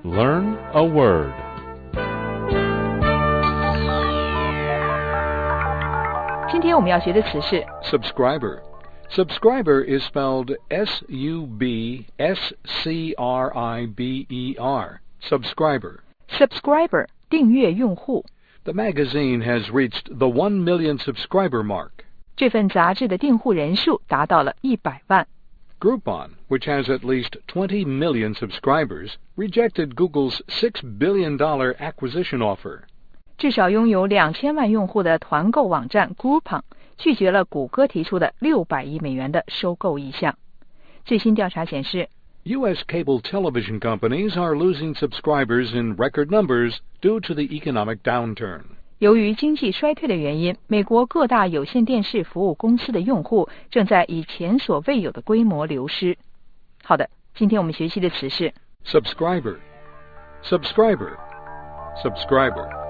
Learn a word. Subscriber. Subscriber is spelled S-U-B-S-C-R-I-B-E-R. Subscriber. Subscriber 订阅用户。 The magazine has reached the 1 million subscriber mark. 这份杂志的订户人数达到了100万。 Groupon, which has at least 20 million subscribers, rejected Google's $6 billion acquisition offer. 至少拥有2000万用户的团购网站 Groupon 拒绝了谷歌提出的$600亿的收购意向。最新调查显示， U.S. cable television companies are losing subscribers in record numbers due to the economic downturn. 由于经济衰退的原因，美国各大有线电视服务公司的用户正在以前所未有的规模流失。好的，今天我们学习的词是 Subscriber. Subscriber. Subscriber.